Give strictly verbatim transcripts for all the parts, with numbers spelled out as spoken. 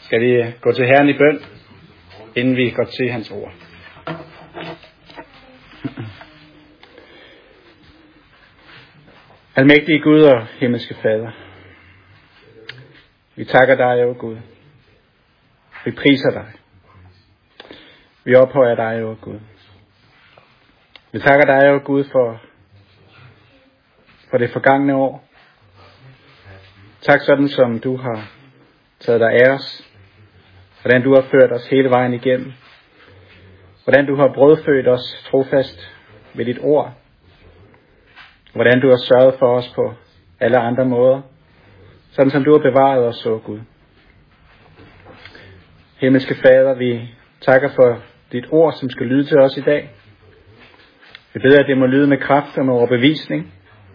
Skal vi gå til Herren i bøn, inden vi går til hans ord. Almægtige Gud og himmelske Fader, vi takker dig, o Gud. Vi priser dig. Vi ophøjer dig, o Gud. Vi takker dig, o Gud, for, for det forgangne år. Tak sådan, som du har taget dig af os. Hvordan du har ført os hele vejen igennem. Hvordan du har brødfødt os trofast ved dit ord. Hvordan du har sørget for os på alle andre måder. Sådan som du har bevaret os, o Gud. Himmelske Fader, vi takker for dit ord, som skal lyde til os i dag. Vi beder, at det må lyde med kraft og med overbevisning.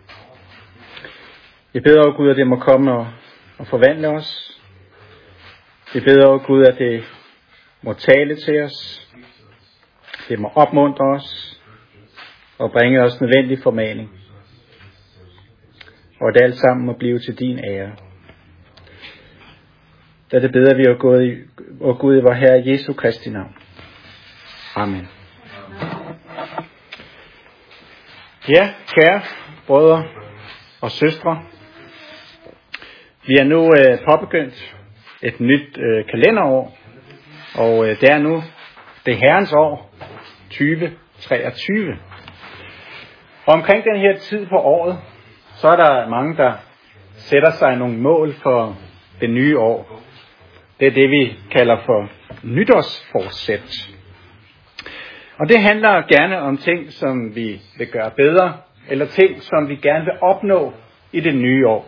Vi beder, o Gud, at det må komme og, og forvandle os. Vi beder, o Gud, at det må tale til os. Det må opmuntre os og bringe os nødvendig formaning. Og det alt sammen må blive til din ære. Da det beder vi, o Gud, i, o Gud, i vor Herre Jesu Kristi navn. Amen. Ja, kære brødre og søstre. Vi er nu øh, påbegyndt et nyt øh, kalenderår. Og øh, det er nu det Herrens år tyve treogtyve. Og omkring den her tid på året, så er der mange, der sætter sig nogle mål for det nye år. Det er det, vi kalder for nytårsforsæt. Og det handler gerne om ting, som vi vil gøre bedre, eller ting, som vi gerne vil opnå i det nye år.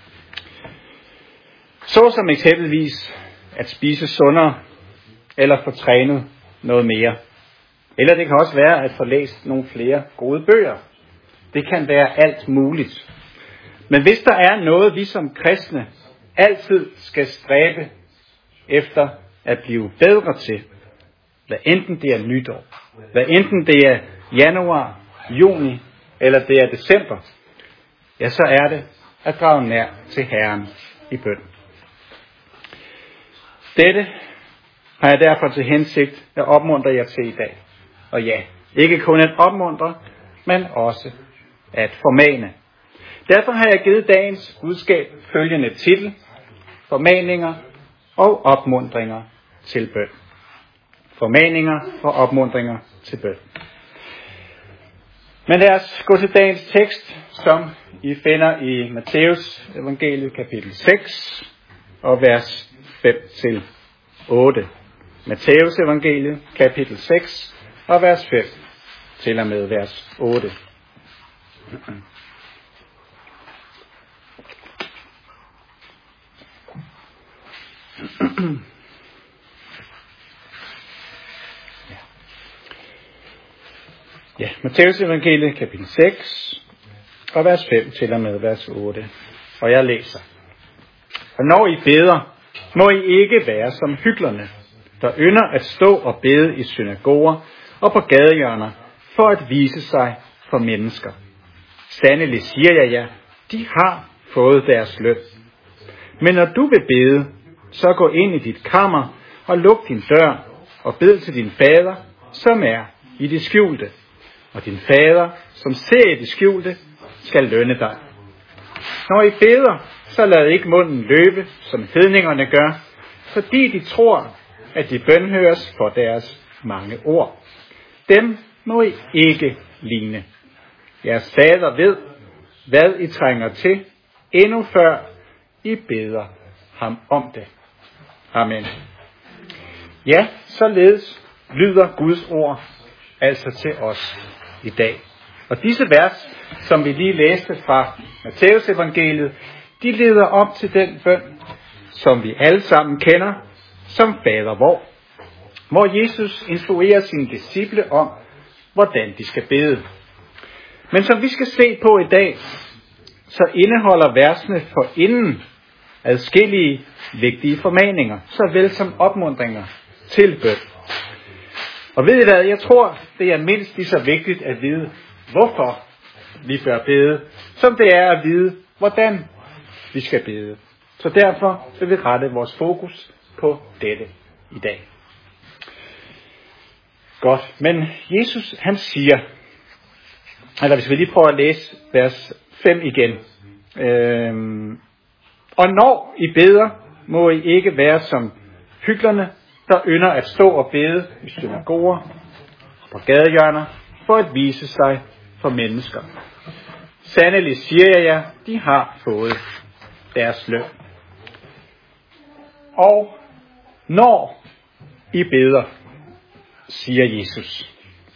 Så som eksempelvis at spise sundere, eller få trænet noget mere. Eller det kan også være at få læst nogle flere gode bøger. Det kan være alt muligt. Men hvis der er noget, vi som kristne altid skal stræbe efter at blive bedre til, hvad enten det er nytår, hvad enten det er januar, juni eller det er december, ja, så er det at drage nær til Herren i bøn. Dette har jeg derfor til hensigt at opmuntre jer til i dag. Og ja, ikke kun at opmuntre, men også at formane. Derfor har jeg givet dagens budskab følgende titel: Formaninger og opmuntringer til bøn. Formaninger og opmuntringer til bøn. Men lad os gå til dagens tekst, som I finder i Matteus evangeliet kapitel seks og vers fem til otte. Matteus evangeliet kapitel seks og vers fem til og med vers otte. Ja, Matteus evangeliet kapitel seks og vers fem til og med vers otte. Og jeg læser. Og når I beder, må I ikke være som hyklerne, der ynder at stå og bede i synagoger og på gadehjørner for at vise sig for mennesker. Sandelig siger jeg jer, de har fået deres løn. Men når du vil bede, så gå ind i dit kammer og luk din dør og bed til din fader, som er i det skjulte. Og din fader, som ser i det skjulte, skal lønne dig. Når I beder, så lad ikke munden løbe, som hedningerne gør, fordi de tror, at de bønhøres for deres mange ord. Dem må I ikke ligne. Jeres fader ved, hvad I trænger til, endnu før I beder ham om det. Amen. Ja, således lyder Guds ord altså til os i dag. Og disse vers, som vi lige læste fra Matteus evangeliet, de leder op til den bøn, som vi alle sammen kender som Fader vor, hvor Jesus instruerer sine disciple om, hvordan de skal bede. Men som vi skal se på i dag, så indeholder versene forinden adskillige vigtige formaninger, såvel som opmuntringer til bøn. Og ved I hvad, jeg tror, det er mindst lige så vigtigt at vide, hvorfor vi bør bede, som det er at vide, hvordan vi skal bede. Så derfor vil vi rette vores fokus på dette i dag. Godt, men Jesus han siger, eller hvis vi lige prøver at læse vers fem igen. Øhm, og når I beder, må I ikke være som hyklerne, der ynder at stå og bede i synagoger og på gadehjørner, for at vise sig for mennesker. Sandelig siger jeg jer, de har fået deres løn. Og når I beder, siger Jesus.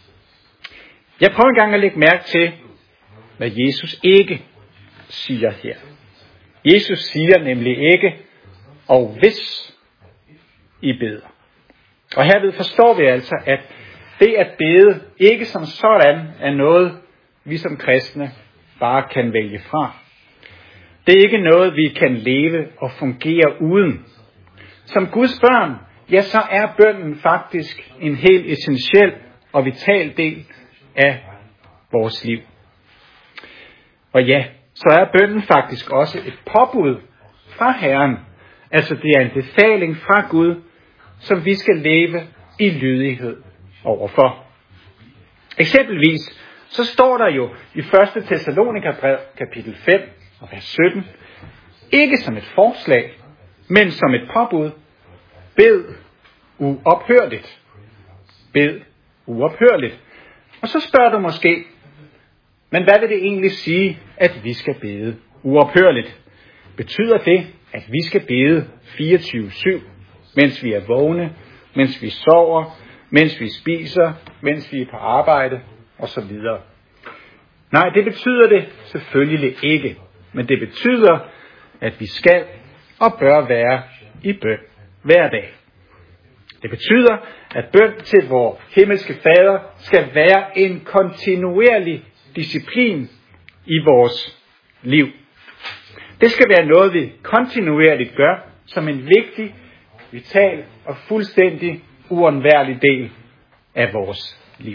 Jeg prøver engang at lægge mærke til, hvad Jesus ikke siger her. Jesus siger nemlig ikke, og hvis I beder. Og herved forstår vi altså, at det at bede ikke som sådan er noget, vi som kristne bare kan vælge fra. Det er ikke noget, vi kan leve og fungere uden. Som Guds børn, ja, så er bønnen faktisk en helt essentiel og vital del af vores liv. Og ja, så er bønnen faktisk også et påbud fra Herren. Altså det er en befaling fra Gud, som vi skal leve i lydighed overfor. Eksempelvis så står der jo i første Thessalonikerbrev kapitel fem og vers sytten, ikke som et forslag, men som et påbud. Bed uophørligt. Bed uophørligt. Og så spørger du måske, men hvad vil det egentlig sige, at vi skal bede uophørligt? Betyder det, at vi skal bede fireogtyve syv, mens vi er vågne, mens vi sover, mens vi spiser, mens vi er på arbejde osv.? Nej, det betyder det selvfølgelig ikke. Men det betyder, at vi skal og bør være i bøn hver dag. Det betyder, at bøn til vor himmelske Fader skal være en kontinuerlig disciplin i vores liv. Det skal være noget, vi kontinuerligt gør som en vigtig, vital og fuldstændig uundværlig del af vores liv.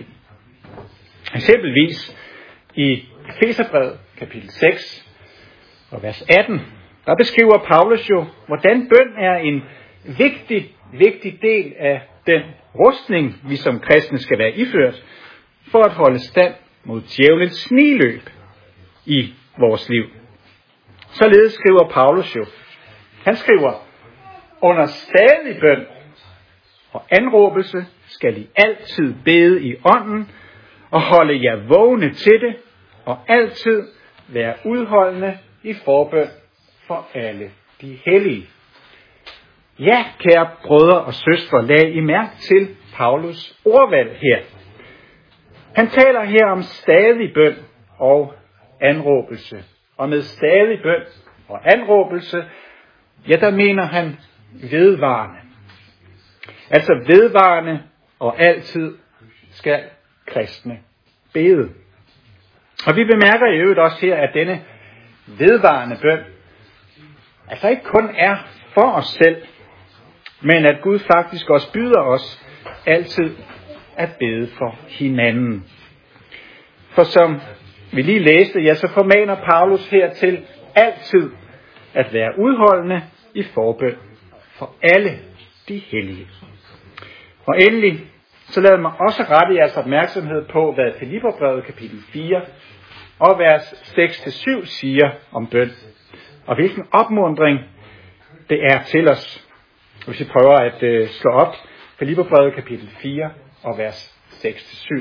Eksempelvis i Efeserbrevet kapitel seks og vers atten, der beskriver Paulus jo, hvordan bøn er en vigtig, vigtig del af den rustning, vi som kristne skal være iført, for at holde stand mod djævelens sniløb i vores liv. Således skriver Paulus jo. Han skriver, under stadig bøn og anråbelse skal I altid bede i ånden og holde jer vågne til det og altid være udholdende i forbøn for alle de hellige. Ja, kære brødre og søstre, lag I mærke til Paulus ordvalg her. Han taler her om stadig bøn og anråbelse. Og med stadig bøn og anråbelse, ja, der mener han vedvarende. Altså vedvarende og altid skal kristne bede. Og vi bemærker i øvrigt også her, at denne vedvarende bøn altså ikke kun er for os selv, men at Gud faktisk også byder os altid at bede for hinanden. For som vi lige læste, ja, så formaner Paulus her til altid at være udholdende i forbøn for alle de hellige. Og endelig, så lad mig også rette jeres opmærksomhed på, hvad Filipperbrevet kapitel fire og vers seks til syv siger om bøn. Og hvilken opmuntring det er til os. Hvis vi prøver at øh, slå op Filipperbrevet kapitel fire og vers seks til syv.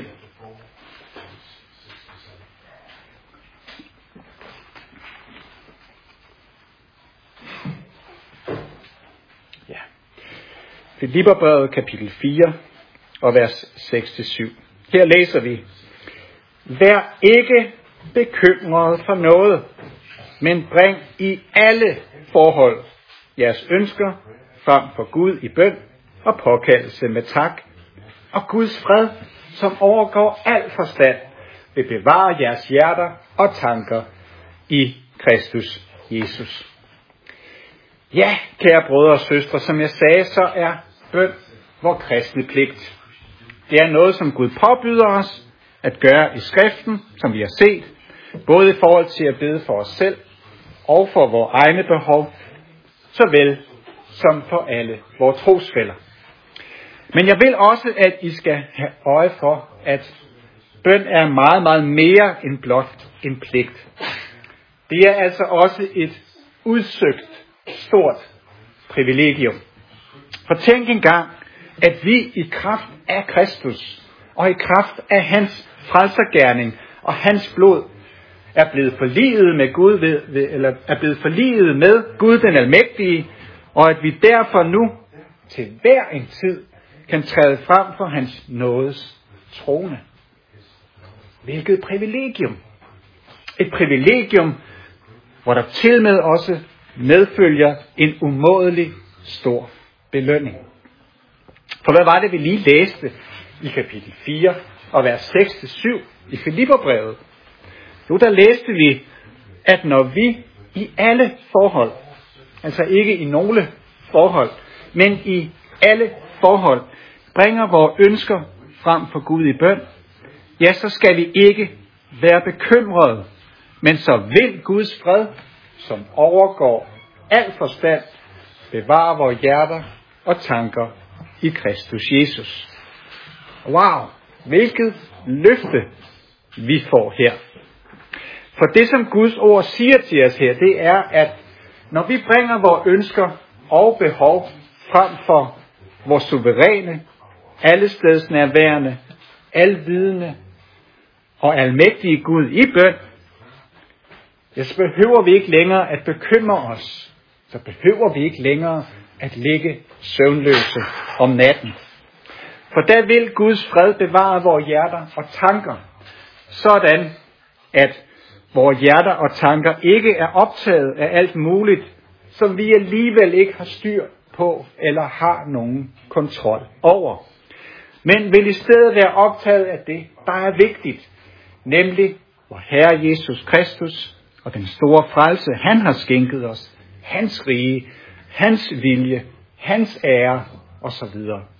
Ja. Filipperbrevet kapitel fire og vers seks til syv. Her læser vi: Vær ikke bekymret for noget, men bring i alle forhold jeres ønsker frem for Gud i bøn og påkaldelse med tak. Og Guds fred, som overgår al forstand, vil bevare jeres hjerter og tanker i Kristus Jesus. Ja, kære brødre og søstre, som jeg sagde, så er bøn vor kristne pligt. Det er noget, som Gud påbyder os at gøre i skriften, som vi har set, både i forhold til at bede for os selv og for vores egne behov, såvel som for alle vores trosfæller. Men jeg vil også, at I skal have øje for, at bøn er meget, meget mere end blot en pligt. Det er altså også et udsøgt, stort privilegium. For tænk engang, at vi i kraft af Kristus og i kraft af hans frelsergerning og hans blod er blevet forliget med Gud ved, ved, eller er blevet forliget med Gud den Almægtige, og at vi derfor nu til hver en tid kan træde frem for hans nådes trone. Hvilket privilegium! Et privilegium, hvor der til med også medfølger en umådelig stor belønning. For hvad var det, vi lige læste i kapitel fire og vers seks til syv i Filipperbrevet? Jo, der læste vi, at når vi i alle forhold, altså ikke i nogle forhold, men i alle forhold, bringer vores ønsker frem for Gud i bøn, ja, så skal vi ikke være bekymrede, men så vil Guds fred, som overgår al forstand, bevare vores hjerter og tanker i Kristus Jesus. Wow, hvilket løfte vi får her. For det, som Guds ord siger til os her, det er, at når vi bringer vores ønsker og behov frem for vores suveræne, allesteds nærværende, alvidende og almægtige Gud i bøn, ja, så behøver vi ikke længere at bekymre os. Så behøver vi ikke længere at ligge søvnløse om natten. For der vil Guds fred bevare vores hjerter og tanker, sådan at vores hjerter og tanker ikke er optaget af alt muligt, som vi alligevel ikke har styr på eller har nogen kontrol over. Men vil i stedet være optaget af det, der er vigtigt, nemlig vor Herre Jesus Kristus og den store frelse, han har skænket os, hans rige, hans vilje, hans ære osv.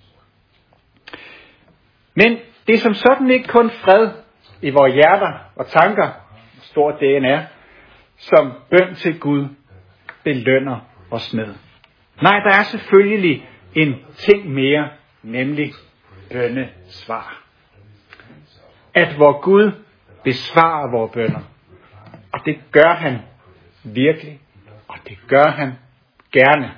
Men det er som sådan ikke kun fred i vores hjerter og tanker, stort det end er, som bøn til Gud belønner os med. Nej, der er selvfølgelig en ting mere, nemlig bønnesvar. At vor Gud besvarer vores bønner. Og det gør han virkelig, og det gør han gerne.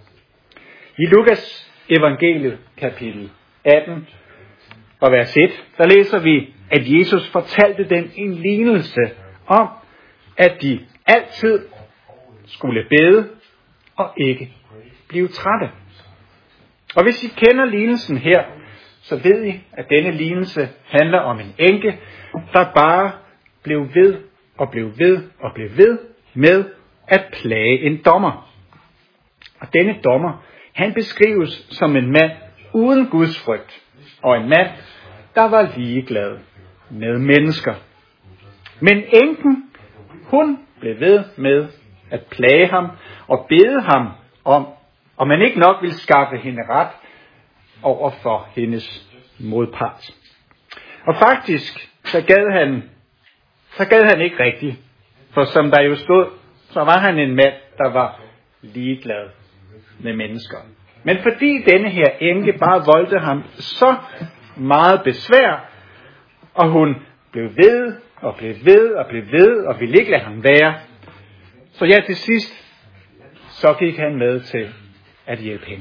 I Lukas evangeliet kapitel atten og vers et, der læser vi, at Jesus fortalte dem en lignelse om, at de altid skulle bede og ikke blive trætte. Og hvis I kender lignelsen her, så ved I, at denne lignelse handler om en enke, der bare blev ved og blev ved og blev ved med at plage en dommer. Og denne dommer, han beskrives som en mand uden Guds frygt, og en mand, der var ligeglad med mennesker. Men enken, hun blev ved med at plage ham og bede ham om, om man ikke nok ville skaffe hende ret over for hendes modpart. Og faktisk, så gad han, så gad han ikke rigtigt. For som der jo stod, så var han en mand, der var ligeglad med mennesker. Men fordi denne her enke bare voldte ham så meget besvær, og hun blev ved og blev ved og blev ved og ville ikke lade ham være, så ja, til sidst, så gik han med til at hjælpe hende.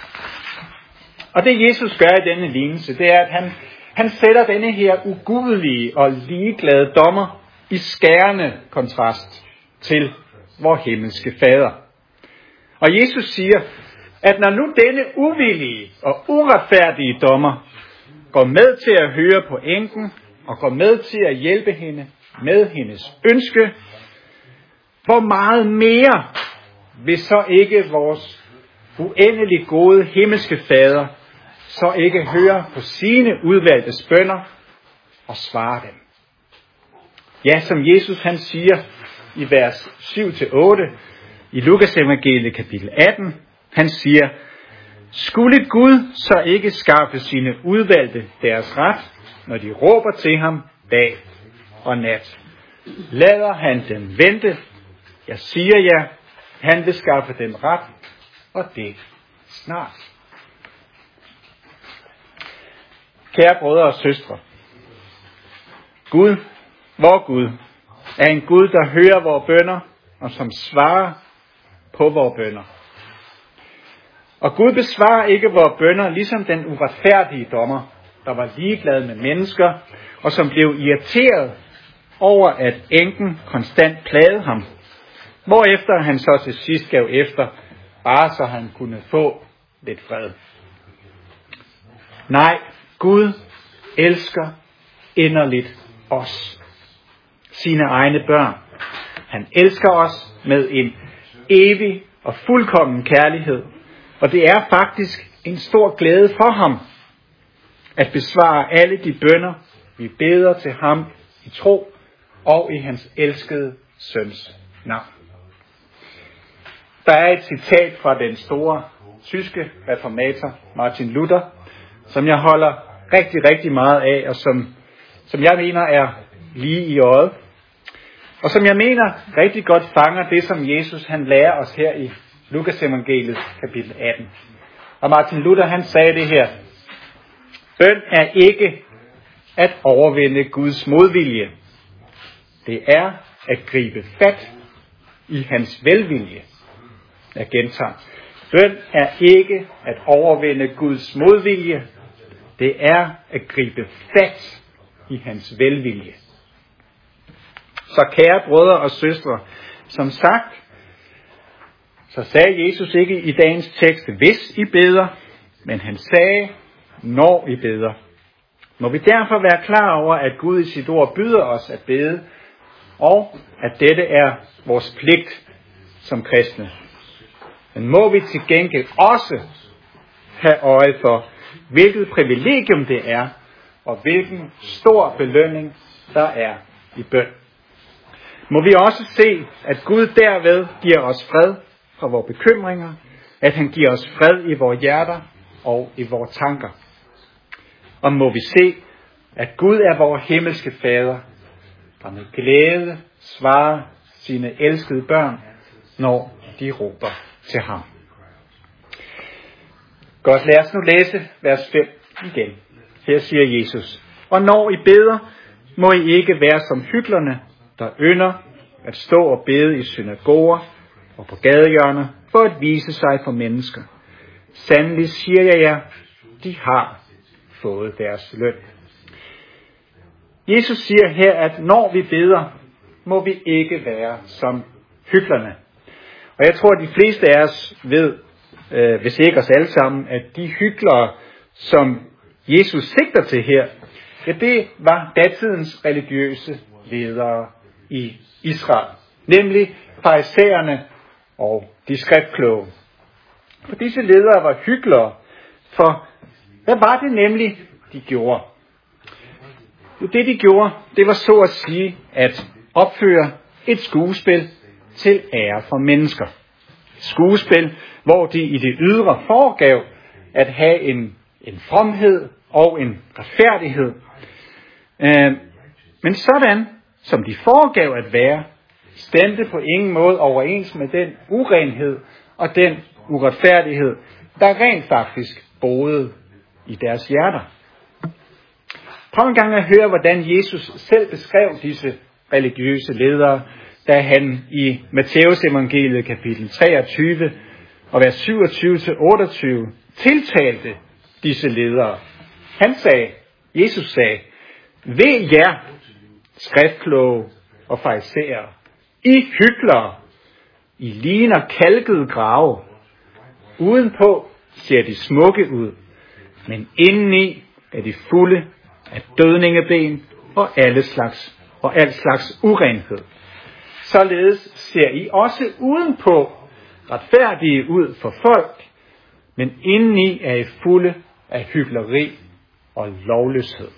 Og det Jesus gør i denne lignelse, det er, at han, han sætter denne her ugudelige og ligeglade dommer i skærende kontrast til vor himmelske fader. Og Jesus siger, at når nu denne uvillige og uretfærdige dommer går med til at høre på enken og går med til at hjælpe hende med hendes ønske, hvor meget mere vil så ikke vores uendelig gode himmelske fader så ikke høre på sine udvalgte bønner og svare dem. Ja, som Jesus han siger i vers syv til otte i Lukas evangeliet kapitel atten, han siger, skulle Gud så ikke skaffe sine udvalgte deres ret, når de råber til ham dag og nat? Lader han dem vente? Jeg siger jer, han vil skaffe dem ret og det snart. Kære brødre og søstre, Gud, vor Gud, er en Gud, der hører vores bønner, og som svarer på vores bønner. Og Gud besvarer ikke vores bønner, ligesom den uretfærdige dommer, der var ligeglad med mennesker, og som blev irriteret over, at enken konstant plagede ham, hvorefter han så til sidst gav efter, bare så han kunne få lidt fred. Nej, Gud elsker inderligt os, sine egne børn. Han elsker os med en evig og fuldkommen kærlighed, og det er faktisk en stor glæde for ham at besvare alle de bønner, vi beder til ham i tro og i hans elskede søns navn. Der er et citat fra den store tyske reformator Martin Luther, som jeg holder rigtig, rigtig meget af, og som, som jeg mener er lige i øjet. Og som jeg mener rigtig godt fanger det, som Jesus han lærer os her i Lukas evangeliet kapitel atten. Og Martin Luther han sagde det her: bøn er ikke at overvinde Guds modvilje. Det er at gribe fat i hans velvilje. Jeg gentager. Bøn er ikke at overvinde Guds modvilje. Det er at gribe fat i hans velvilje. Så kære brødre og søstre, som sagt, så sagde Jesus ikke i dagens tekst, hvis I beder, men han sagde, når I beder. Må vi derfor være klar over, at Gud i sit ord byder os at bede, og at dette er vores pligt som kristne. Men må vi til gengæld også have øje for, hvilket privilegium det er, og hvilken stor belønning der er i bøn. Må vi også se, at Gud derved giver os fred fra vores bekymringer, at han giver os fred i vores hjerter og i vores tanker. Og må vi se, at Gud er vores himmelske fader, der med glæde svarer sine elskede børn, når de råber til ham. Godt, lad os nu læse vers fem igen. Her siger Jesus: og når I beder, må I ikke være som hyklerne, der ynder at stå og bede i synagoger og på gadehjørner for at vise sig for mennesker. Sandelig siger jeg jer, de har fået deres løn. Jesus siger her, at når vi beder, må vi ikke være som hyklerne. Og jeg tror, at de fleste af os ved, øh, hvis ikke os alle sammen, at de hyklere, som Jesus sigter til her, ja, det var datidens religiøse ledere i Israel, nemlig farisæerne og de skriftkloge. For disse ledere var hyklere, for hvad var det nemlig, de gjorde? Jo, det de gjorde, det var så at sige at opføre et skuespil til ære for mennesker. Et skuespil, hvor de i det ydre foregav at have en, en fromhed og en retfærdighed. Øh, men sådan, som de foregav at være, stemte på ingen måde overens med den urenhed og den uretfærdighed, der rent faktisk boede i deres hjerter. Prøv en gang at høre, hvordan Jesus selv beskrev disse religiøse ledere, da han i Matteus evangeliet kapitel treogtyve og vers syvogtyve til otteogtyve tiltalte disse ledere. Han sagde, Jesus sagde, ved jer, skriftkloge og farisæere, I hyklere, I ligner kalkede grave. Udenpå ser de smukke ud, men indeni er de fulde af dødningeben og alle slags og al slags urenhed. Således ser I også udenpå retfærdige ud for folk, men indeni er I fulde af hykleri og lovløshed.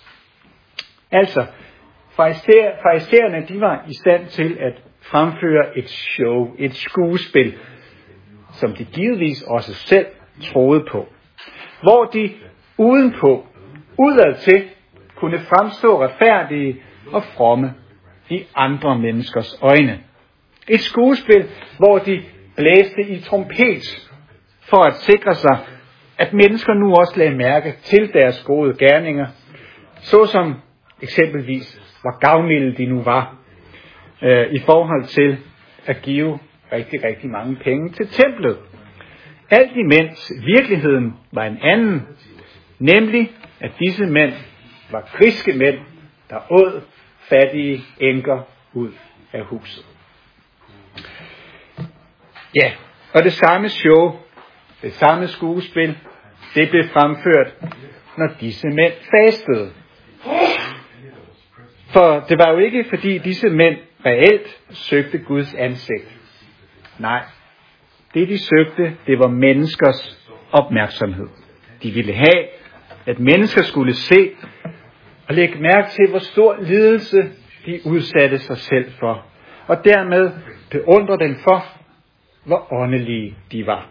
Altså, farisæerne, de var i stand til at fremføre et show, et skuespil, som de givetvis også selv troede på, hvor de udenpå, udad til, kunne fremstå retfærdige og fromme i andre menneskers øjne. Et skuespil, hvor de blæste i trompet for at sikre sig, at mennesker nu også lagde mærke til deres gode gerninger, såsom eksempelvis, hvor gavmilde de nu var, øh, i forhold til at give rigtig, rigtig mange penge til templet. Alt imens virkeligheden var en anden, nemlig at disse mænd var griske mænd, der åd fattige enker ud af huset. Ja, og det samme show, det samme skuespil, det blev fremført, når disse mænd fastede. For det var jo ikke, fordi disse mænd reelt søgte Guds ansigt. Nej, det de søgte, det var menneskers opmærksomhed. De ville have, at mennesker skulle se og lægge mærke til, hvor stor lidelse de udsatte sig selv for. Og dermed beundre dem for, hvor åndelige de var.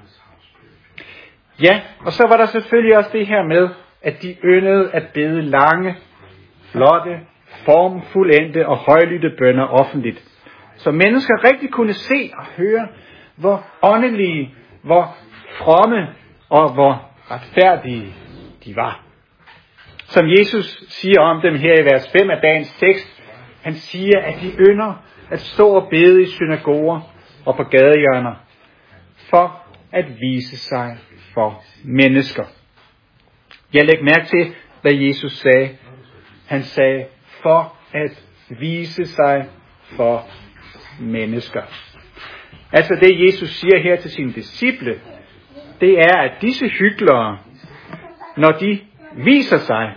Ja, og så var der selvfølgelig også det her med, at de yndede at bede lange, flotte, formfuldendte og højlydte bønner offentligt. Så mennesker rigtig kunne se og høre, hvor åndelige, hvor fromme og hvor retfærdige de var. Som Jesus siger om dem her i vers fem af dagens tekst, han siger, at de ynder at stå og bede i synagoger og på gadehjørner, for at vise sig for mennesker. Jeg lægger mærke til, hvad Jesus sagde. Han sagde, for at vise sig for mennesker. Altså det Jesus siger her til sine disciple, det er, at disse hyklere, når de viser sig,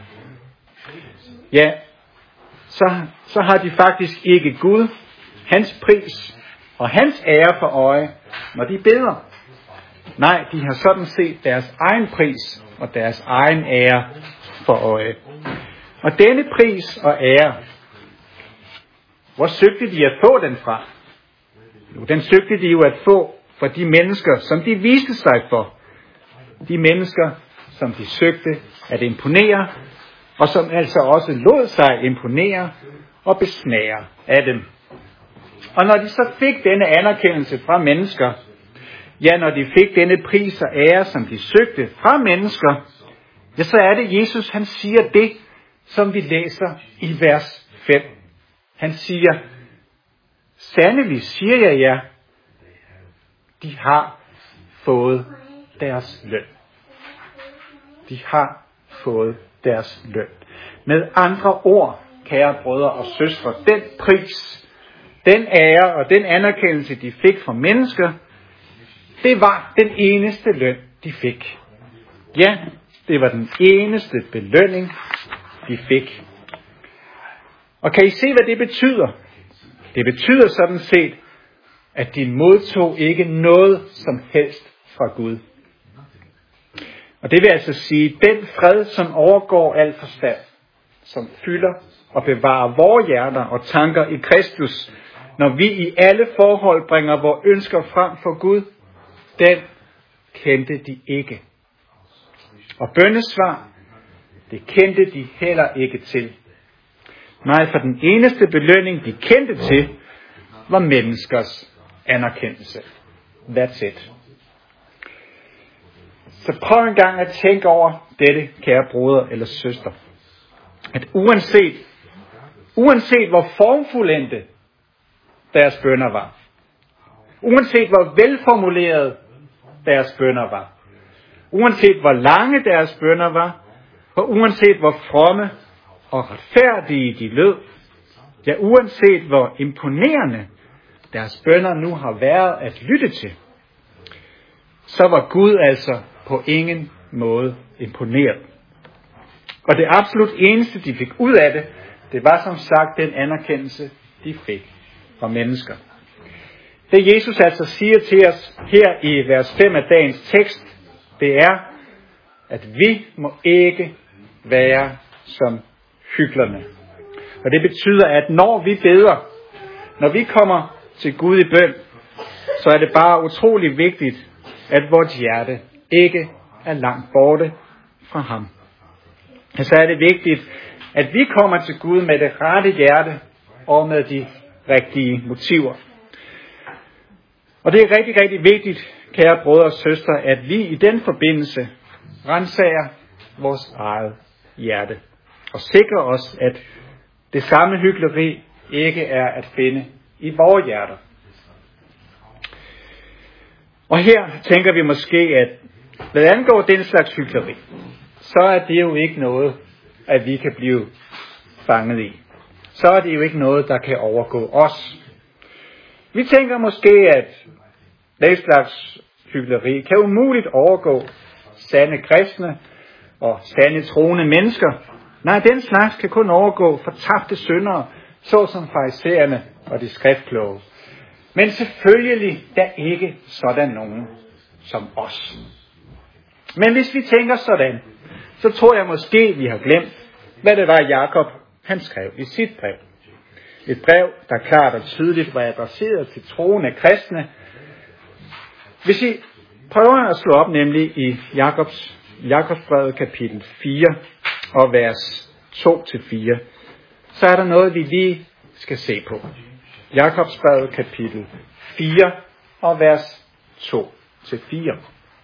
ja, så, så har de faktisk ikke Gud, hans pris og hans ære for øje, når de beder. Nej, de har sådan set deres egen pris og deres egen ære for øje. Og denne pris og ære, hvor søgte de at få den fra? Jo, den søgte de jo at få fra de mennesker, som de viste sig for. De mennesker, som de søgte at imponere, og som altså også lod sig imponere og besnære af dem. Og når de så fik denne anerkendelse fra mennesker, ja, når de fik denne pris og ære, som de søgte fra mennesker, ja, så er det Jesus, han siger det, som vi læser i vers fem. Han siger, sandelig siger jeg jer, de har fået deres løn. De har fået deres løn. Med andre ord, kære brødre og søstre, den pris, den ære og den anerkendelse, de fik fra mennesker, det var den eneste løn, de fik. Ja, det var den eneste belønning, de fik. Og kan I se, hvad det betyder? Det betyder sådan set, at de modtog ikke noget som helst fra Gud. Og det vil altså sige, den fred, som overgår al forstand, som fylder og bevarer vores hjerter og tanker i Kristus, når vi i alle forhold bringer vores ønsker frem for Gud, den kendte de ikke. Og bønnesvar, det kendte de heller ikke til. Nej, for den eneste belønning, de kendte til, var menneskers anerkendelse. That's it. Så prøv en gang at tænke over dette, kære broder eller søster. At uanset, uanset hvor formfuldendte deres bønner var, uanset hvor velformuleret deres bønner var, uanset hvor lange deres bønner var, og uanset hvor fromme og retfærdige de lød, ja, uanset hvor imponerende deres bønner nu har været at lytte til, så var Gud altså på ingen måde imponeret. Og det absolut eneste, de fik ud af det, det var som sagt den anerkendelse, de fik fra mennesker. Det Jesus altså siger til os her i vers fem af dagens tekst, det er, at vi må ikke være som hyklerne. Og det betyder, at når vi beder, når vi kommer til Gud i bøn, så er det bare utrolig vigtigt, at vores hjerte ikke er langt borte fra ham. Og så er det vigtigt, at vi kommer til Gud med det rette hjerte og med de rigtige motiver. Og det er rigtig, rigtig vigtigt, kære brødre og søstre, at vi i den forbindelse renser vores eget hjerte og sikrer os, at det samme hykleri ikke er at finde i vores hjerter. Og her tænker vi måske, at hvad angår den slags hykleri, så er det jo ikke noget, at vi kan blive fanget i. Så er det jo ikke noget, der kan overgå os. Vi tænker måske, at den slags hykleri kan umuligt overgå sande kristne og sande troende mennesker. Nej, den slags kan kun overgå fortabte syndere, såsom farisæerne og de skriftkloge. Men selvfølgelig der ikke sådan nogen som os. Men hvis vi tænker sådan, så tror jeg måske, vi har glemt, hvad det var Jakob, han skrev i sit brev. Et brev, der klart og tydeligt var adresseret til troende kristne. Hvis I prøver at slå op nemlig i Jakobs, Jakobsbrevet kapitel fire og vers to til fire, så er der noget, vi lige skal se på. Jakobsbrevet kapitel fire og vers to til fire.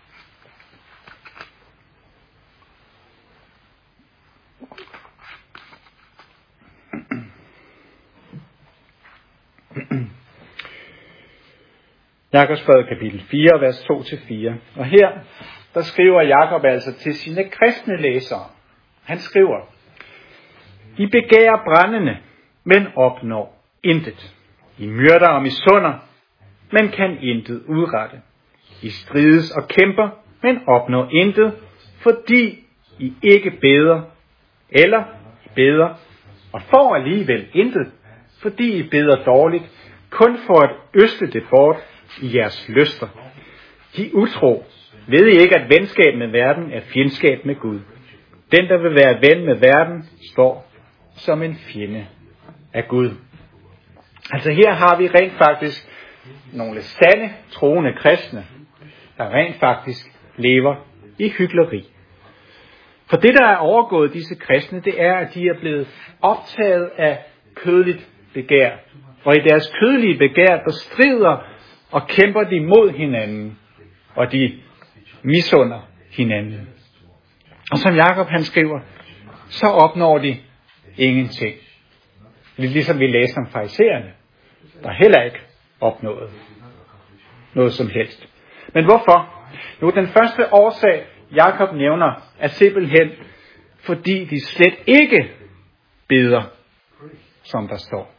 Jakobsbrevet kapitel fire, vers to til fire. Og her, der skriver Jakob altså til sine kristne læsere. Han skriver: I begærer brændende, men opnår intet. I myrder og misunder, men kan intet udrette. I strides og kæmper, men opnår intet, fordi I ikke beder, eller I beder, og får alligevel intet, fordi I beder dårligt, kun for at øste det bort i jeres lyster. De utro, ved I ikke, at venskab med verden er fjendskab med Gud? Den, der vil være ven med verden, står som en fjende af Gud. Altså her har vi rent faktisk nogle sande, troende kristne, der rent faktisk lever i hykleri. For det, der er overgået disse kristne, det er, at de er blevet optaget af kødeligt begær. Og i deres kødelige begær, der strider og kæmper de mod hinanden, og de misunder hinanden. Og som Jakob han skriver, så opnår de ingenting. Lidt ligesom vi læste om farisæerne, der heller ikke opnåede noget som helst. Men hvorfor? Nu, den første årsag, Jakob nævner, er simpelthen, fordi de slet ikke beder, som der står.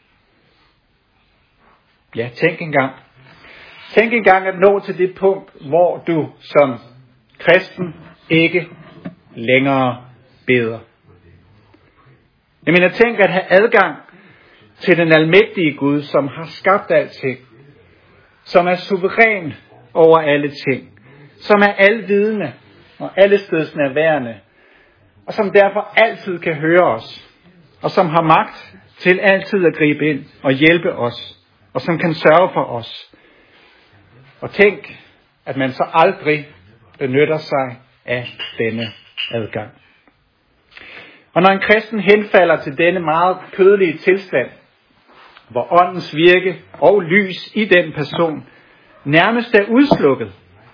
Ja, tænk engang. Tænk engang at nå til det punkt, hvor du som kristen ikke længere beder. Jeg mener, tænk at have adgang til den almægtige Gud, som har skabt alting, som er suveræn over alle ting, som er alvidende og allesteds nærværende, og som derfor altid kan høre os, og som har magt til altid at gribe ind og hjælpe os, og som kan sørge for os. Og tænk, at man så aldrig benytter sig af denne adgang. Og når en kristen henfalder til denne meget kødelige tilstand, hvor åndens virke og lys i den person nærmest er udslukket,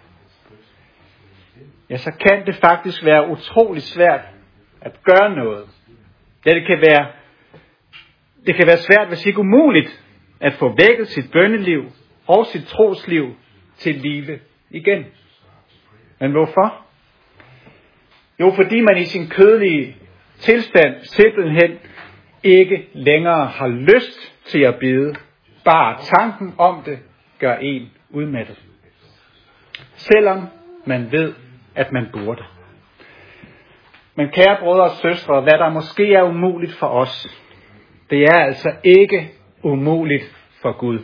ja, så kan det faktisk være utrolig svært at gøre noget. Ja, det kan være, det kan være svært, hvis ikke umuligt, at få vækket sit bønneliv og sit trosliv til live igen. Men hvorfor? Jo, fordi man i sin kødelige tilstand simpelthen ikke længere har lyst til at bede. Bare tanken om det gør en udmattet. Selvom man ved, at man burde. Men kære brødre og søstre, hvad der måske er umuligt for os, det er altså ikke umuligt for Gud.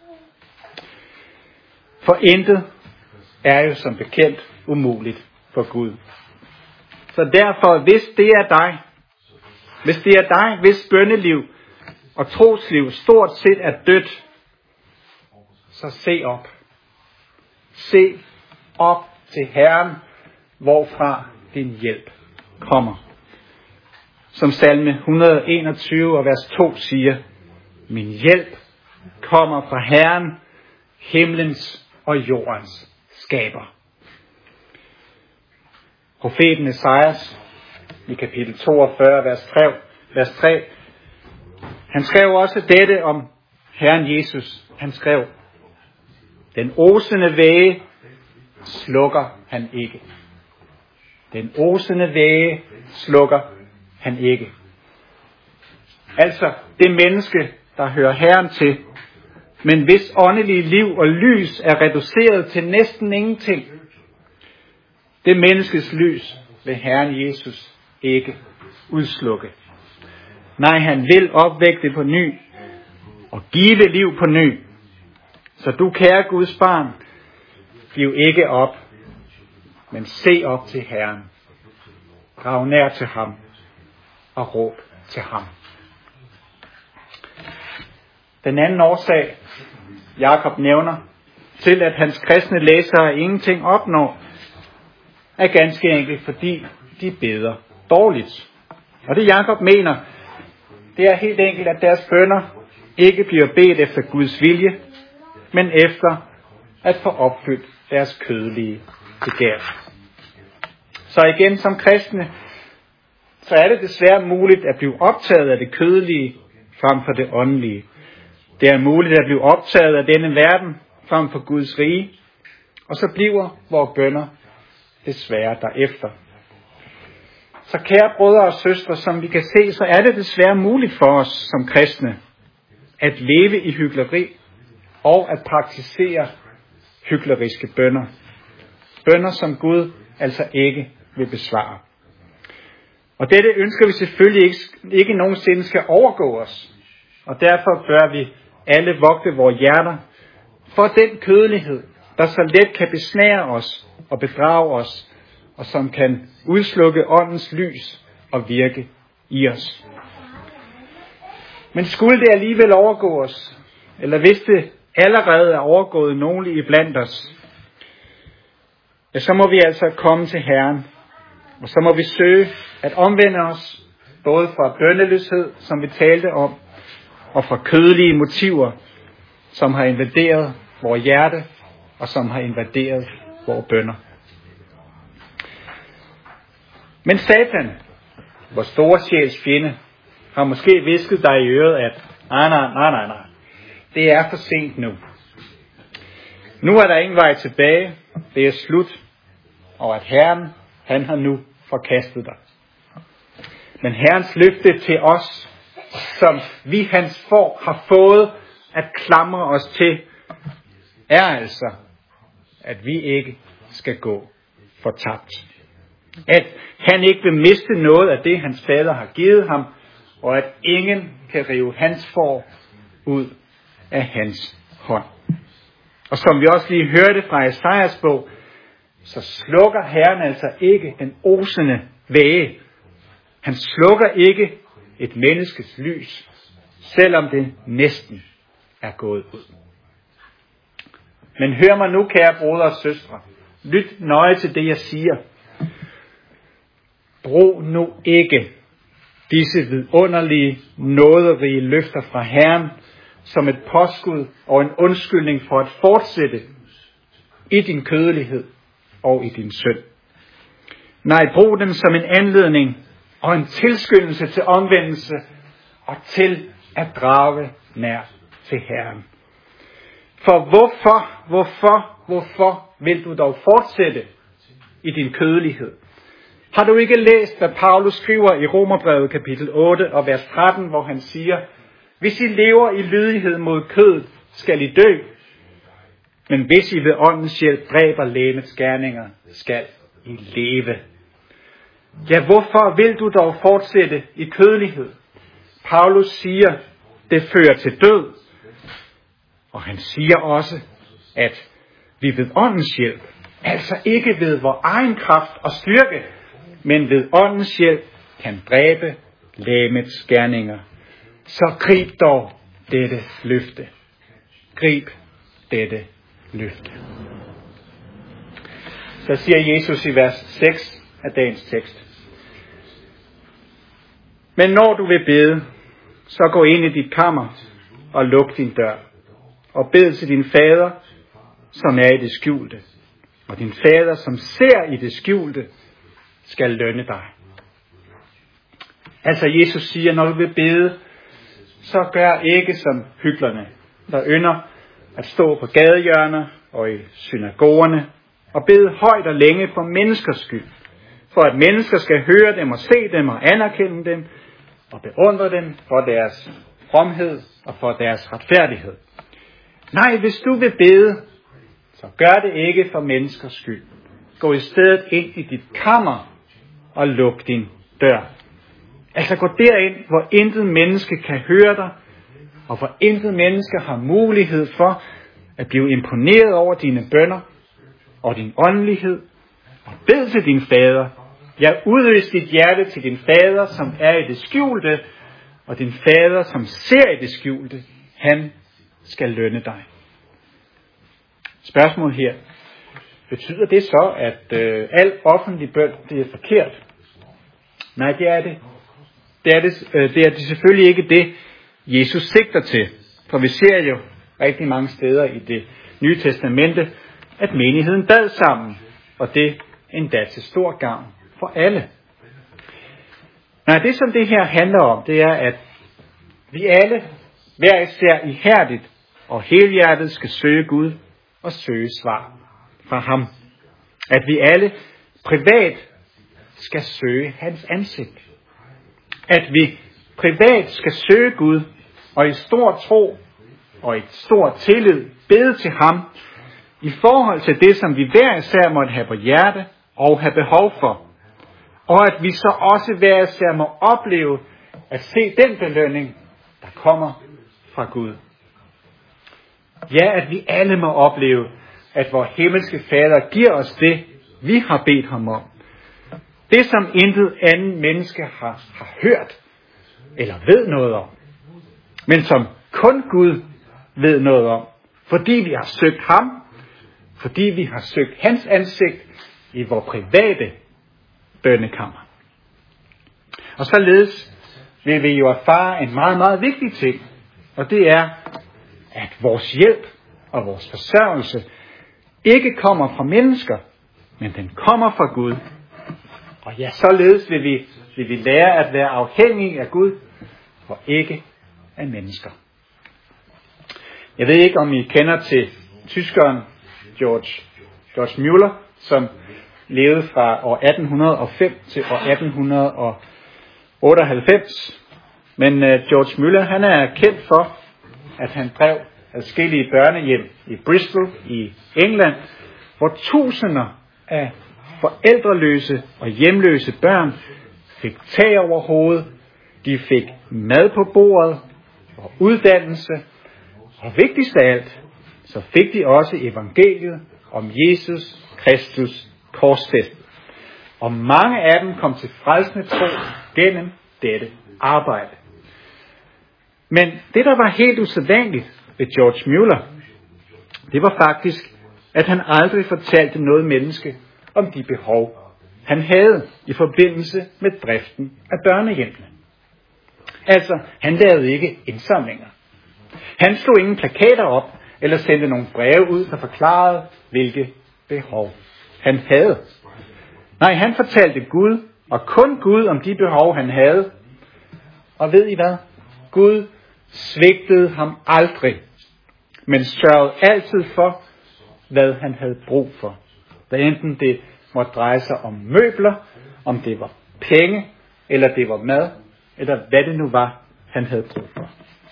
For intet er jo som bekendt umuligt for Gud. Så derfor, hvis det er dig, hvis det er dig, hvis bønneliv og trosliv stort set er dødt, så se op. Se op til Herren, hvorfra din hjælp kommer. Som salme et hundrede og enogtyve og vers to siger, min hjælp kommer fra Herren, himlens og jordens skaber. Profeten Esajas i kapitel toogfyrre, vers tre, vers tre, han skrev også dette om Herren Jesus. Han skrev, den osende væge slukker han ikke. Den osende væge slukker han ikke. Altså det menneske, der hører Herren til, men hvis åndelige liv og lys er reduceret til næsten ingenting, det menneskes lys vil Herren Jesus ikke udslukke. Nej, han vil opvække det på ny og give liv på ny. Så du, kære Guds barn, giv ikke op, men se op til Herren. Drag nær til ham og råb til ham. Den anden årsag, Jakob nævner, til at hans kristne læsere ingenting opnår, er ganske enkelt, fordi de beder dårligt. Og det Jakob mener, det er helt enkelt, at deres bønner ikke bliver bedt efter Guds vilje, men efter at få opfyldt deres kødelige begær. Så igen som kristne, så er det desværre muligt at blive optaget af det kødelige frem for det åndelige. Det er muligt at blive optaget af denne verden frem for Guds rige, og så bliver vores bønner desværre derefter. Så kære brødre og søstre, som vi kan se, så er det desværre muligt for os som kristne at leve i hykleri og at praktisere hykleriske bønner. Bønner, som Gud altså ikke vil besvare. Og dette ønsker vi selvfølgelig ikke, ikke nogensinde skal overgå os. Og derfor bør vi alle vogte vores hjerter for den kødelighed, der så let kan besnære os og bedrage os, og som kan udslukke åndens lys og virke i os. Men skulle det alligevel overgå os, eller hvis det allerede er overgået nogle iblandt os, ja, så må vi altså komme til Herren, og så må vi søge at omvende os, både fra bønneløshed, som vi talte om, og fra kødelige motiver, som har invaderet vores hjerte, og som har invaderet vores bønner. Men Satan, vores store sjæls fjende, har måske visket dig i øret, at nej, nej, nej, nej, nej, det er for sent nu. Nu er der ingen vej tilbage, det er slut, og at Herren, han har nu forkastet dig. Men Herrens løfte til os, som vi hans får har fået at klamre os til, er altså, at vi ikke skal gå fortabt. At han ikke vil miste noget af det, hans fader har givet ham, og at ingen kan rive hans får ud af hans hånd. Og som vi også lige hørte fra Esajas bog, så slukker Herren altså ikke den osende væge. Han slukker ikke et menneskes lys, selvom det næsten er gået ud. Men hør mig nu, kære brødre og søstre. Lyt nøje til det, jeg siger. Brug nu ikke disse vidunderlige, nåderige løfter fra Herren som et påskud og en undskyldning for at fortsætte i din kødelighed og i din synd. Nej, brug dem som en anledning og en tilskyndelse til omvendelse og til at drage nær til Herren. For hvorfor, hvorfor, hvorfor vil du dog fortsætte i din kødelighed? Har du ikke læst, hvad Paulus skriver i Romerbrevet kapitel otte og vers tretten, hvor han siger, hvis I lever i lydighed mod kødet, skal I dø. Men hvis I ved åndens hjælp dræber legemets gerninger, skal I leve. Ja, hvorfor vil du dog fortsætte i kødelighed? Paulus siger, det fører til død. Og han siger også, at vi ved åndens hjælp, altså ikke ved vor egen kraft og styrke, men ved åndens hjælp kan dræbe legemets gerninger. Så grib dog dette løfte. Grib dette løfte. Så siger Jesus i vers seks af dagens tekst. Men når du vil bede, så gå ind i dit kammer og luk din dør. Og bed til din fader, som er i det skjulte. Og din fader, som ser i det skjulte, skal lønne dig. Altså Jesus siger, når du vil bede, så gør ikke som hyklerne, der ynder at stå på gadehjørner og i synagogerne og bede højt og længe for menneskers skyld, for at mennesker skal høre dem og se dem og anerkende dem og beundre dem for deres fromhed og for deres retfærdighed. Nej, hvis du vil bede, så gør det ikke for menneskers skyld. Gå i stedet ind i dit kammer og luk din dør. Altså gå derind, hvor intet menneske kan høre dig, og hvor intet menneske har mulighed for at blive imponeret over dine bønner og din åndelighed, og bed til din fader. Ja, udøs dit hjerte til din fader, som er i det skjulte, og din fader, som ser i det skjulte, han skal lønne dig. Spørgsmålet her. Betyder det så, at øh, al offentlig bøn, det er forkert? Nej, det er det. Det er det, øh, det er det selvfølgelig ikke det, Jesus sigter til. For vi ser jo rigtig mange steder i det Nye Testamente, at menigheden bad sammen, og det endda til stor gavn for alle. Nej, det som det her handler om, det er, at vi alle, hver især ihærdigt og helhjertet skal søge Gud og søge svar fra ham. At vi alle privat skal søge hans ansigt. At vi privat skal søge Gud og i stor tro og i stor tillid bede til ham i forhold til det, som vi hver især måtte have på hjerte og have behov for. Og at vi så også hver især må opleve at se den belønning, der kommer fra Gud. Ja, at vi alle må opleve, at vor himmelske Fader giver os det, vi har bedt ham om. Det, som intet andet menneske har, har hørt eller ved noget om. Men som kun Gud ved noget om. Fordi vi har søgt ham. Fordi vi har søgt hans ansigt i vores private bønnekammer. Og således vil vi jo erfare en meget, meget vigtig ting. Og det er, at vores hjælp og vores forsørgelse ikke kommer fra mennesker, men den kommer fra Gud. Og ja, således vil vi, vil vi lære at være afhængige af Gud, og ikke af mennesker. Jeg ved ikke, om I kender til tyskeren George, George Müller, som levede fra år atten hundrede og fem til år atten otteoghalvfems. Men uh, George Müller, han er kendt for, at han drev adskillige børnehjem i Bristol i England, hvor tusinder af forældreløse og hjemløse børn fik tag over hovedet, de fik mad på bordet og uddannelse, og vigtigst af alt, så fik de også evangeliet om Jesus Kristus korsfæstet. Og mange af dem kom til frelsende tro gennem dette arbejde. Men det, der var helt usædvanligt ved George Müller, det var faktisk, at han aldrig fortalte noget menneske om de behov, han havde i forbindelse med driften af børnehjemmene. Altså, han lavede ikke indsamlinger. Han slog ingen plakater op, eller sendte nogle breve ud, der forklarede, hvilke behov han havde. Nej, han fortalte Gud, og kun Gud om de behov, han havde. Og ved I hvad? Gud svigtede ham aldrig, men sørgede altid for, hvad han havde brug for. Hvad enten det måtte dreje sig om møbler, om det var penge, eller det var mad, eller hvad det nu var, han havde brug for.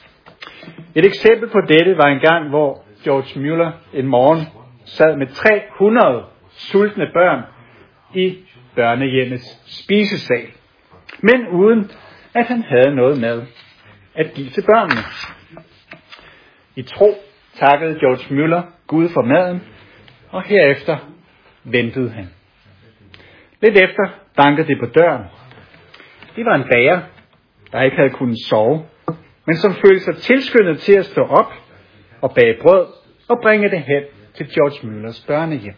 Et eksempel på dette var en gang, hvor George Müller en morgen sad med tre hundrede sultne børn i børnehjemmets spisesal, men uden at han havde noget mad at give til børnene. I tro takkede George Müller Gud for maden, og herefter ventede han. Lidt efter bankede det på døren. Det var en bager, der ikke havde kunnet sove, men som følte sig tilskyndet til at stå op og bage brød og bringe det hen til George Müllers børnehjem.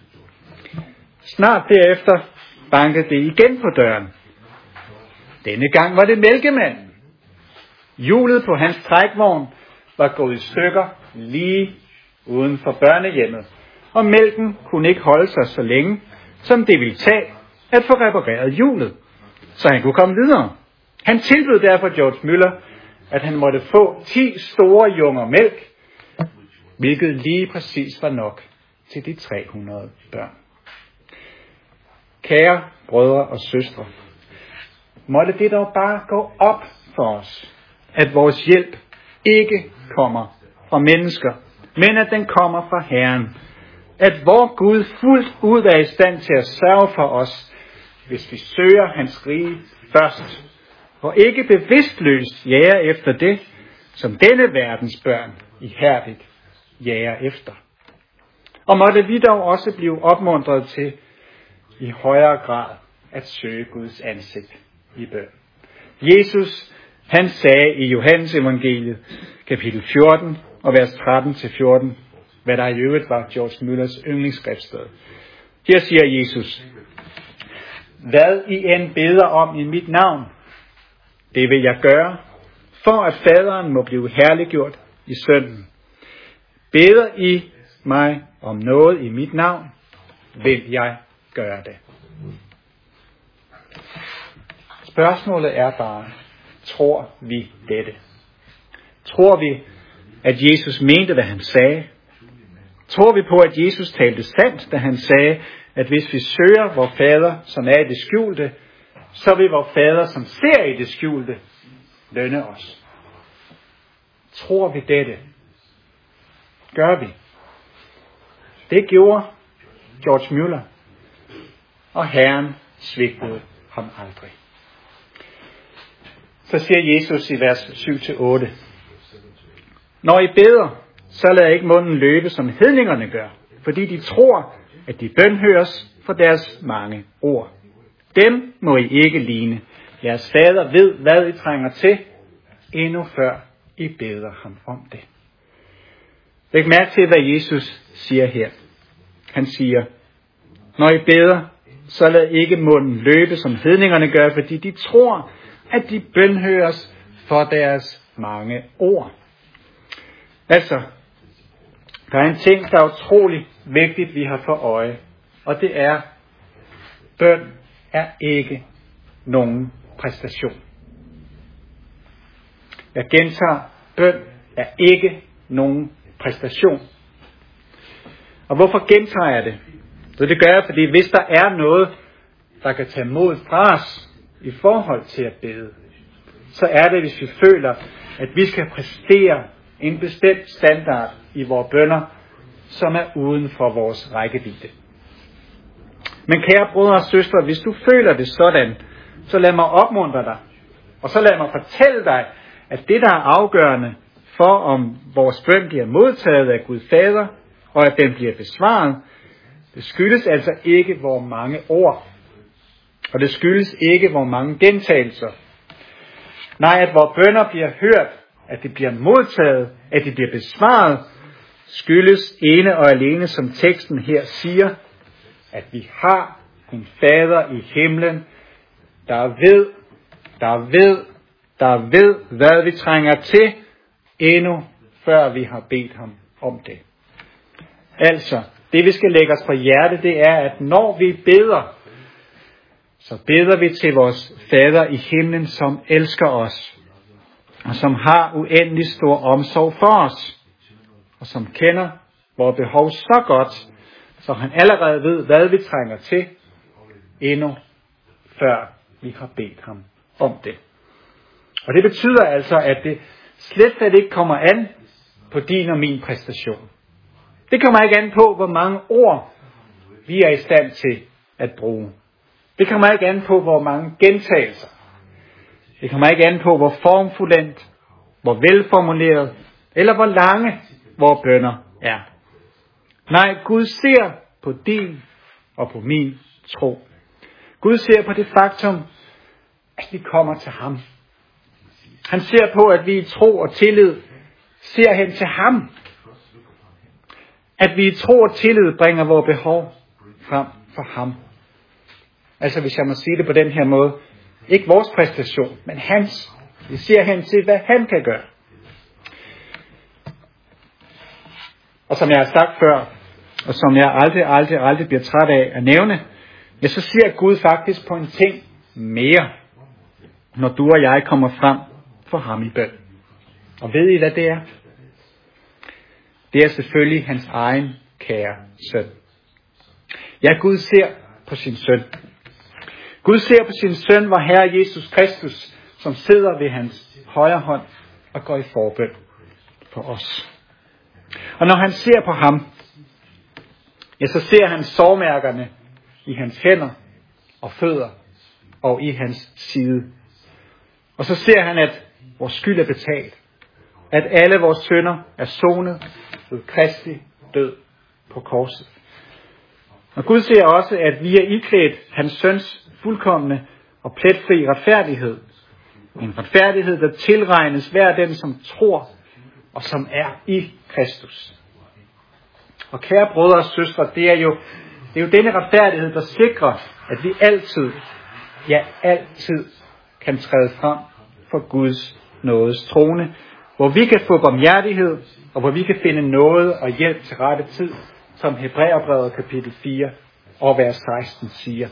Snart derefter bankede det igen på døren. Denne gang var det mælkemanden. Hjulet på hans trækvogn var gået i stykker lige uden for børnehjemmet, og mælken kunne ikke holde sig så længe, som det ville tage at få repareret hjulet, så han kunne komme videre. Han tilbød derfor George Müller, at han måtte få ti store junger mælk, hvilket lige præcis var nok til de tre hundrede børn. Kære brødre og søstre, måtte det dog bare gå op for os, at vores hjælp ikke kommer fra mennesker, men at den kommer fra Herren. At vor Gud fuldt ud er i stand til at sørge for os, hvis vi søger hans rige først, og ikke bevidstløst jager efter det, som denne verdens børn ihærdigt jager efter. Og måtte vi dog også blive opmuntret til i højere grad at søge Guds ansigt i bøn. Jesus, han sagde i Johannes evangeliet, kapitel fjorten og vers tretten til fjorten, hvad der i øvrigt var George Müllers yndlingsskriftsted. Her siger Jesus: hvad I end beder om i mit navn, det vil jeg gøre, for at faderen må blive herliggjort i sønnen. Beder I mig om noget i mit navn, vil jeg gøre det. Spørgsmålet er bare, tror vi dette? Tror vi, at Jesus mente, hvad han sagde? Tror vi på, at Jesus talte sandt, da han sagde, at hvis vi søger vor fader, som er i det skjulte, så vil vor fader, som ser i det skjulte, lønne os? Tror vi dette? Gør vi? Det gjorde George Müller, og Herren svigtede ham aldrig. Så siger Jesus i vers syv til otte: når I beder, så lad ikke munden løbe, som hedningerne gør, fordi de tror, at de bønhøres for deres mange ord. Dem må I ikke ligne. Jeres fader ved, hvad I trænger til, endnu før I beder ham om det. Læg mærke til, hvad Jesus siger her. Han siger: når I beder, så lad ikke munden løbe, som hedningerne gør, fordi de tror, at de bønhøres for deres mange ord. Altså, der er en ting, der er utrolig vigtigt, vi har for øje, og det er, bøn er ikke nogen præstation. Jeg gentager, bøn er ikke nogen præstation. Og hvorfor gentager jeg det? Så det gør jeg, fordi hvis der er noget, der kan tage mod fra os i forhold til at bede, så er det, hvis vi føler, at vi skal præstere en bestemt standard i vores bønner, som er uden for vores rækkevidde. Men kære brødre og søstre, hvis du føler det sådan, så lad mig opmuntre dig, og så lad mig fortælle dig, at det, der er afgørende for, om vores bøn bliver modtaget af Gud Fader, og at den bliver besvaret, det skyldes altså ikke, hvor mange ord, og det skyldes ikke, hvor mange gentagelser. Nej, at vores bønner bliver hørt, at det bliver modtaget, at det bliver besvaret, skyldes ene og alene, som teksten her siger, at vi har en fader i himlen, der ved, der ved, der ved, hvad vi trænger til, endnu før vi har bedt ham om det. Altså, det vi skal lægge os på hjerte, det er, at når vi beder, så beder vi til vores fader i himlen, som elsker os, og som har uendelig stor omsorg for os, og som kender vores behov så godt, så han allerede ved, hvad vi trænger til, endnu før vi har bedt ham om det. Og det betyder altså, at det slet slet ikke kommer an på din og min præstation. Det kommer ikke an på, hvor mange ord vi er i stand til at bruge. Det kommer ikke an på, hvor mange gentagelser. Det kommer ikke an på, hvor formfuldendt, hvor velformuleret, eller hvor lange vores bønner er. Nej, Gud ser på din og på min tro. Gud ser på det faktum, at vi kommer til ham. Han ser på, at vi i tro og tillid ser hen til ham. At vi i tro og tillid bringer vores behov frem for ham. Altså, hvis jeg må sige det på den her måde, ikke vores præstation, men hans. Vi ser hen til, hvad han kan gøre. Og som jeg har sagt før, og som jeg aldrig, aldrig, aldrig bliver træt af at nævne, ja, så ser Gud faktisk på en ting mere, når du og jeg kommer frem for ham i bøn. Og ved I, hvad det er? Det er selvfølgelig hans egen kære søn. Ja, Gud ser på sin søn. Gud ser på sin søn, hvor Herre Jesus Kristus, som sidder ved hans højre hånd og går i forbøn for os. Og når han ser på ham, ja, så ser han sårmærkerne i hans hænder og fødder og i hans side. Og så ser han, at vores skyld er betalt. At alle vores synder er sonet ved Kristi død på korset. Og Gud ser også, at vi er iklædt hans søns fuldkomne og pletfri retfærdighed. En retfærdighed, der tilregnes hver den, som tror og som er i Kristus. Og kære brødre og søstre, det er jo, det er jo denne retfærdighed, der sikrer, at vi altid, ja altid, kan træde frem for Guds nådes trone, hvor vi kan få barmhjertighed, og hvor vi kan finde nåde og hjælp til rette tid, som Hebræerbrevet kapitel fire og vers seksten siger.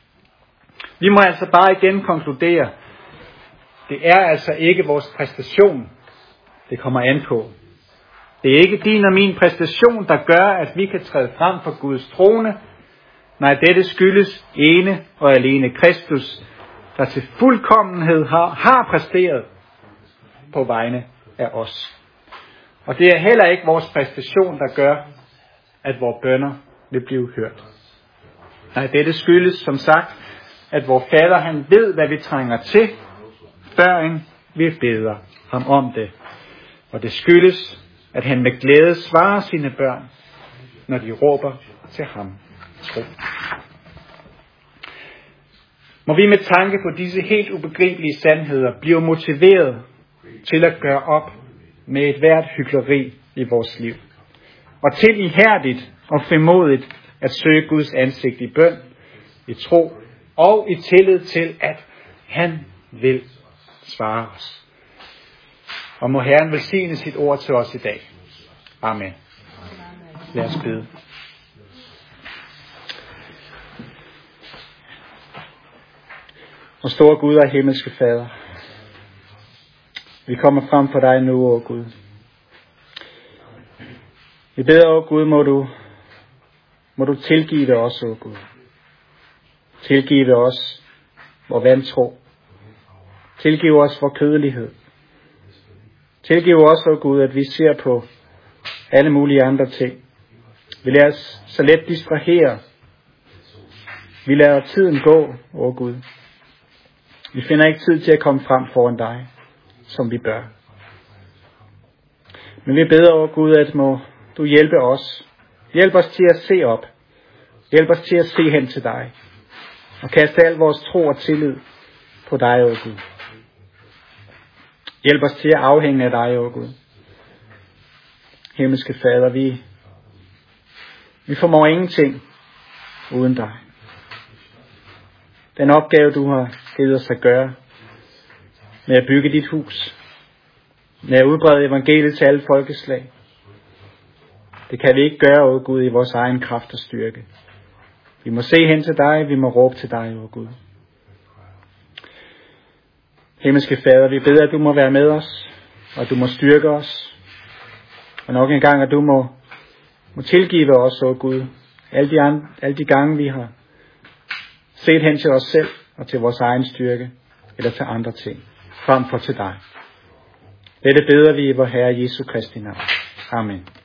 Vi må altså bare igen konkludere, det er altså ikke vores præstation, det kommer an på. Det er ikke din og min præstation, der gør, at vi kan træde frem for Guds trone. Nej, dette skyldes ene og alene Kristus, der til fuldkommenhed har, har præsteret på vegne af os. Og det er heller ikke vores præstation, der gør, at vores bønner vil blive hørt. Nej, dette skyldes som sagt, at vor fader han ved, hvad vi trænger til, før vi beder ham om det. Og det skyldes, at han med glæde svarer sine børn, når de råber til ham tro. Må vi med tanke på disse helt ubegribelige sandheder blive motiveret til at gøre op med et hvert hykleri i vores liv. Og til ihærdigt og frimodigt at søge Guds ansigt i bøn, i tro og i tillid til, at han vil svare os. Og må Herren velsigne sit ord til os i dag. Amen. Lad os bede. Og store Gud og himmelske Fader, vi kommer frem for dig nu, åh Gud. Vi beder, åh Gud, må du, må du tilgive os, åh Gud. Tilgive os vor vantro. Tilgive os vor kødelighed. Tilgive os, åh Gud, at vi ser på alle mulige andre ting. Vi lader os så let distrahere. Vi lader tiden gå, åh Gud. Vi finder ikke tid til at komme frem foran dig, som vi bør. Men vi beder, åh Gud, at må du hjælpe os. Hjælp os til at se op. Hjælp os til at se hen til dig. Og kaste al vores tro og tillid på dig, åh Gud. Hjælp os til at afhænge af dig, åh Gud. Himmelske Fader, vi, vi formår ingenting uden dig. Den opgave, du har givet os at gøre med at bygge dit hus, med at udbrede evangeliet til alle folkeslag, det kan vi ikke gøre, åh Gud, i vores egen kraft og styrke. Vi må se hen til dig, vi må råbe til dig, åh Gud. Himmelske Fader, vi beder, at du må være med os, og du må styrke os. Og nok en gang, at du må, må tilgive os, åh Gud, alle de, andre, alle de gange, vi har set hen til os selv og til vores egen styrke, eller til andre ting, frem for til dig. Dette beder vi i vor Herre Jesu Kristi navn. Amen.